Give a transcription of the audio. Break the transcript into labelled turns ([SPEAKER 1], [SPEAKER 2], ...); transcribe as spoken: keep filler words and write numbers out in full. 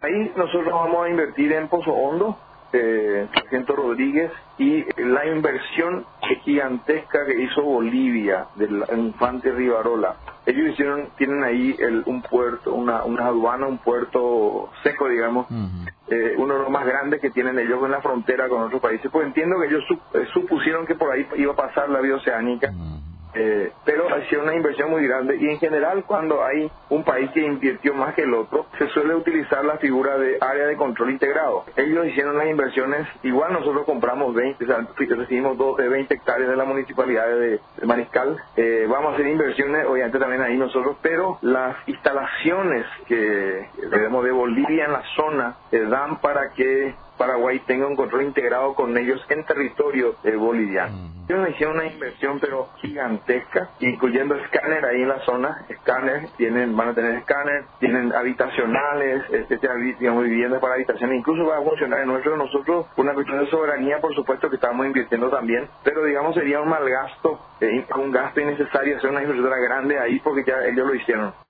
[SPEAKER 1] Ahí nosotros vamos a invertir en Pozo Hondo, eh, Sargento Rodríguez, y la inversión gigantesca que hizo Bolivia del infante Rivarola. Ellos hicieron, tienen ahí el, un puerto, una, una aduana, un puerto seco, digamos,
[SPEAKER 2] Ujú.
[SPEAKER 1] eh, uno de los más grandes que tienen ellos en la frontera con otros países. Pues entiendo que ellos sup- eh, supusieron que por ahí iba a pasar la vía oceánica.
[SPEAKER 2] Ujú.
[SPEAKER 1] Eh, pero ha sido una inversión muy grande y en general cuando hay un país que invirtió más que el otro se suele utilizar la figura de área de control integrado. Ellos hicieron las inversiones, igual nosotros compramos veinte, o sea, recibimos dos de veinte hectáreas de la municipalidad de, de Mariscal. Eh, vamos a hacer inversiones obviamente también ahí nosotros, pero las instalaciones que tenemos de Bolivia en la zona eh, dan para que Paraguay tenga un control integrado con ellos en territorio eh, boliviano.
[SPEAKER 2] Ujú.
[SPEAKER 1] Ellos hicieron una inversión pero gigantesca, incluyendo escáner ahí en la zona, escáner, tienen, van a tener escáner, tienen habitacionales, este, digamos, viviendas para habitaciones, incluso va a funcionar en nuestro, nosotros, una cuestión de soberanía, por supuesto que estamos invirtiendo también, pero digamos sería un mal gasto, eh, un gasto innecesario hacer una infraestructura grande ahí porque ya ellos lo hicieron.